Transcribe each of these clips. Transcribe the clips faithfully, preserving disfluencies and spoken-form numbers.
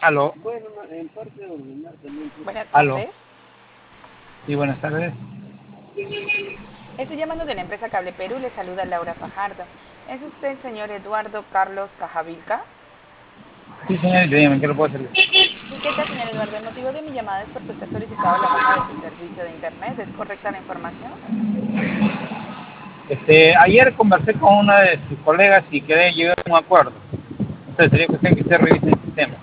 Aló, Buenas aló. tardes. Sí, buenas tardes. Estoy llamando de la empresa Cable Perú. Le saluda Laura Fajardo. ¿Es usted el señor Eduardo Carlos Cajavilca? Sí, señorita, dígame, ¿qué lo puedo hacer? Sí, ¿qué tal, señor Eduardo? El motivo de mi llamada es porque usted ha solicitado la baja de su servicio de internet. ¿Es correcta la información? Este, ayer conversé con una de sus colegas y quedé llegar a un acuerdo. Entonces sería cuestión que usted revise el sistema.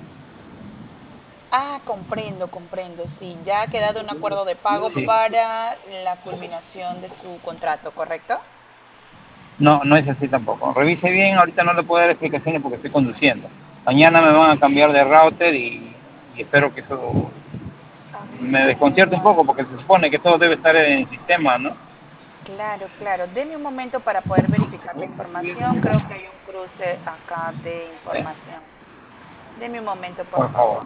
Ah, comprendo, comprendo. Sí, ya ha quedado un acuerdo de pago Sí. para la culminación de su contrato, ¿correcto? No, no es así tampoco. Revise bien, ahorita no le puedo dar explicaciones porque estoy conduciendo. Mañana me van a cambiar de router y, y espero que eso me desconcierte un poco porque se supone que todo debe estar en el sistema, ¿no? Claro, claro. Deme un momento para poder verificar la información. Creo que hay un cruce acá de Sí, información. Deme un momento, por por favor. favor.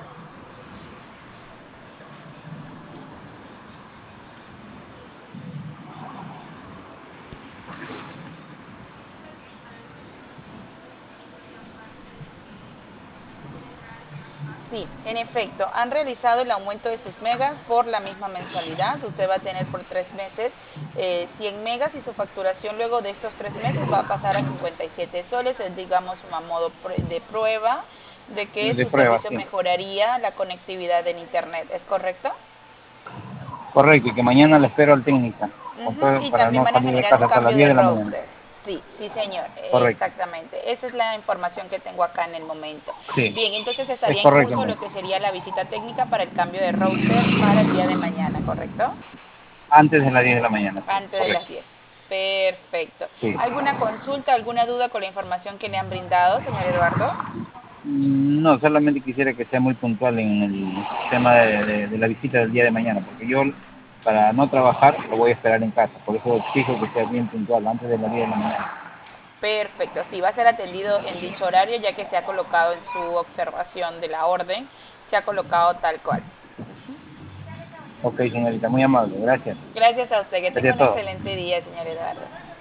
Sí, en efecto, han realizado el aumento de sus megas por la misma mensualidad. Usted va a tener por tres meses eh, cien megas y su facturación luego de estos tres meses va a pasar a cincuenta y siete soles. Es, digamos, a modo de prueba de que De su prueba, servicio sí. mejoraría la conectividad en Internet. ¿Es correcto? Correcto, y que mañana le espero al técnica, Ujú. Y para también no van a salir de generar un casa hasta las cambio diez de de la mañana. router. Sí, sí, señor, Correcto. exactamente. Esa es la información que tengo acá en el momento. Sí, Bien, entonces es estaría en correcto, curso lo entonces. que sería la visita técnica para el cambio de router para el día de mañana, ¿correcto? Antes de las diez de la mañana, sí, Antes de las correcto. diez. Perfecto. Sí. ¿Alguna consulta, alguna duda con la información que le han brindado, señor Eduardo? Mm, No, solamente quisiera que sea muy puntual en el tema de, de- de la visita del día de mañana, porque yo para no trabajar lo voy a esperar en casa, por eso exijo que sea bien puntual, antes de las diez de la mañana. Perfecto, sí, va a ser atendido en dicho horario ya que se ha colocado en su observación de la orden, se ha colocado tal cual. Ok, señorita, muy amable, gracias. Gracias a usted, que tenga Sería un todo. excelente día, señor Eduardo.